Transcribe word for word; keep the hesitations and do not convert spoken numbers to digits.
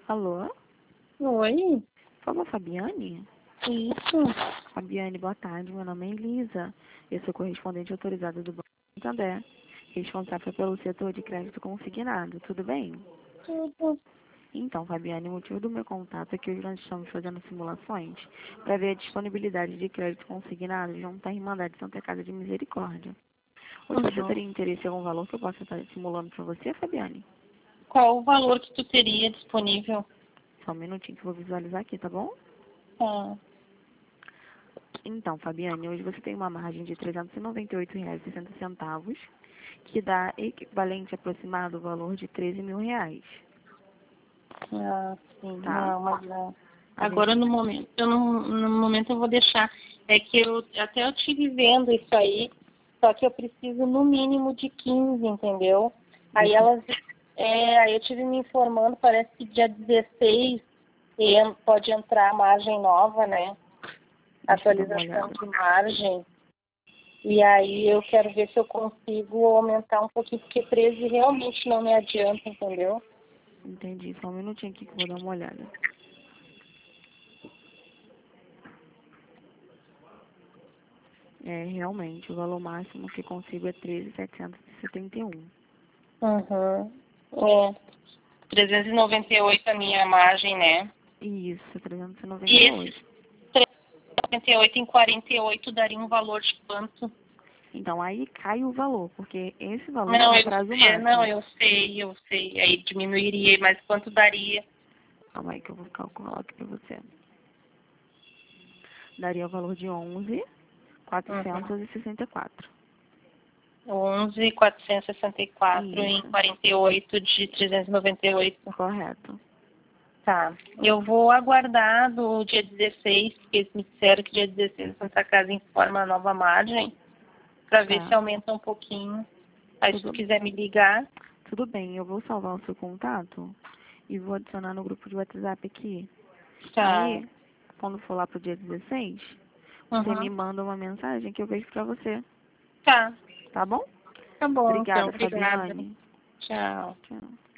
Alô? Oi, Falou, Fabiane? isso. Fabiane, boa tarde. Meu nome é Elisa. Eu sou correspondente autorizada do Banco Santander, responsável pelo setor de crédito consignado. Tudo bem? Tudo. Então, Fabiane, o motivo do meu contato é que hoje nós estamos fazendo simulações para ver a disponibilidade de crédito consignado junto à Irmandade Santa Casa de Misericórdia. Hoje você Uhum. teria interesse em algum valor que eu possa estar simulando para você, Fabiane? Qual o valor que tu teria disponível? Só um minutinho que eu vou visualizar aqui, tá bom? Tá. Então, Fabiane, hoje você tem uma margem de trezentos e noventa e oito reais e sessenta centavos, que dá equivalente aproximado ao valor de treze mil reais, Ah, sim, tá? não, mas não. A Agora gente, no momento, eu não, no momento eu vou deixar. É que eu até eu tive vendo isso aí, só que eu preciso no mínimo de quinze, entendeu? Aí deixa, elas, é, aí eu tive me informando, parece que dia dezesseis en- pode entrar a margem nova, né? deixa eu dar uma Atualização olhada. de margem. E aí eu quero ver se eu consigo aumentar um pouquinho, porque treze realmente não me adianta, entendeu? Entendi, só um minutinho aqui que eu vou dar uma olhada. É, realmente, o valor máximo que consigo é treze mil setecentos e setenta e um. Uhum. É, trezentos e noventa e oito a minha margem, né? Isso, trezentos e noventa E e esses oito. trezentos e noventa e oito em quarenta e oito daria um valor de quanto? Então, aí cai o valor, porque esse valor é Não, o eu prazo sei, não, máximo. eu sei, eu sei. Aí diminuiria, mas quanto daria? Calma aí que eu vou calcular aqui pra você. Daria o valor de onze mil Uhum. quatrocentos e sessenta e quatro. onze mil quatrocentos e sessenta e quatro em Isso, quarenta e oito de trezentos e noventa e oito. correto. Tá. Eu vou aguardar do dia dezesseis, porque eles me disseram que dia dezesseis a Santa Casa informa a nova margem, para ver se Tá. aumenta um pouquinho. Aí se tu Tudo, quiser me ligar, tudo bem, eu vou salvar o seu contato e vou adicionar no grupo de WhatsApp aqui. tá. Aí, quando for lá pro dia dezesseis, você me Uhum. manda uma mensagem que eu vejo pra você, Tá. tá bom? Tá bom, então. Obrigada, Obrigada. Fabiane. Tchau. Tchau.